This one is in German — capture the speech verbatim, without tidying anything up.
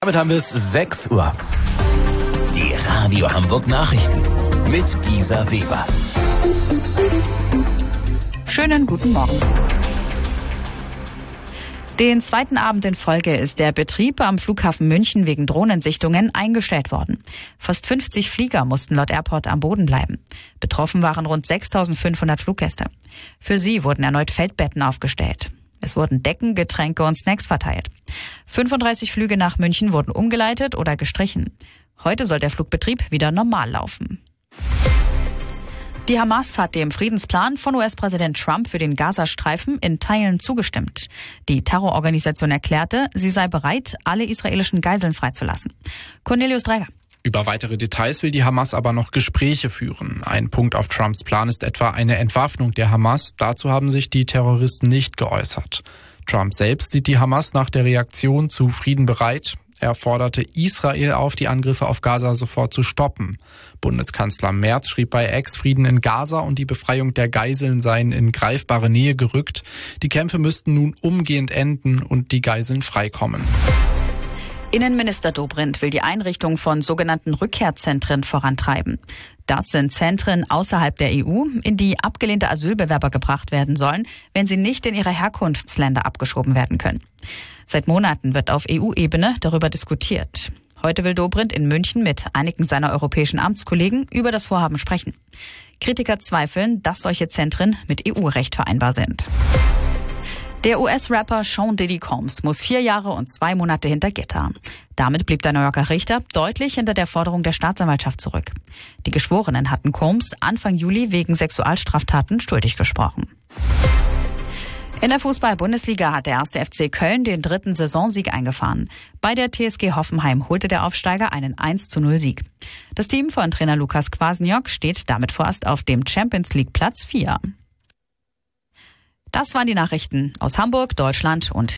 Damit haben wir es sechs Uhr. Die Radio Hamburg Nachrichten mit Gisa Weber. Schönen guten Morgen. Den zweiten Abend in Folge ist der Betrieb am Flughafen München wegen Drohnensichtungen eingestellt worden. Fast fünfzig Flieger mussten laut Airport am Boden bleiben. Betroffen waren rund sechstausendfünfhundert Fluggäste. Für sie wurden erneut Feldbetten aufgestellt. Es wurden Decken, Getränke und Snacks verteilt. fünfunddreißig Flüge nach München wurden umgeleitet oder gestrichen. Heute soll der Flugbetrieb wieder normal laufen. Die Hamas hat dem Friedensplan von U S-Präsident Trump für den Gazastreifen in Teilen zugestimmt. Die Terrororganisation erklärte, sie sei bereit, alle israelischen Geiseln freizulassen. Cornelius Dreiger. Über weitere Details will die Hamas aber noch Gespräche führen. Ein Punkt auf Trumps Plan ist etwa eine Entwaffnung der Hamas. Dazu haben sich die Terroristen nicht geäußert. Trump selbst sieht die Hamas nach der Reaktion zu Frieden bereit. Er forderte Israel auf, die Angriffe auf Gaza sofort zu stoppen. Bundeskanzler Merz schrieb bei X, Frieden in Gaza und die Befreiung der Geiseln seien in greifbare Nähe gerückt. Die Kämpfe müssten nun umgehend enden und die Geiseln freikommen. Innenminister Dobrindt will die Einrichtung von sogenannten Rückkehrzentren vorantreiben. Das sind Zentren außerhalb der E U, in die abgelehnte Asylbewerber gebracht werden sollen, wenn sie nicht in ihre Herkunftsländer abgeschoben werden können. Seit Monaten wird auf E U-Ebene darüber diskutiert. Heute will Dobrindt in München mit einigen seiner europäischen Amtskollegen über das Vorhaben sprechen. Kritiker zweifeln, dass solche Zentren mit E U-Recht vereinbar sind. Der U S-Rapper Sean Diddy Combs muss vier Jahre und zwei Monate hinter Gitter. Damit blieb der New Yorker Richter deutlich hinter der Forderung der Staatsanwaltschaft zurück. Die Geschworenen hatten Combs Anfang Juli wegen Sexualstraftaten schuldig gesprochen. In der Fußball-Bundesliga hat der erste F C Köln den dritten Saisonsieg eingefahren. Bei der T S G Hoffenheim holte der Aufsteiger einen eins zu null Sieg. Das Team von Trainer Lukas Kwasniok steht damit vorerst auf dem Champions League Platz vier. Das waren die Nachrichten aus Hamburg, Deutschland und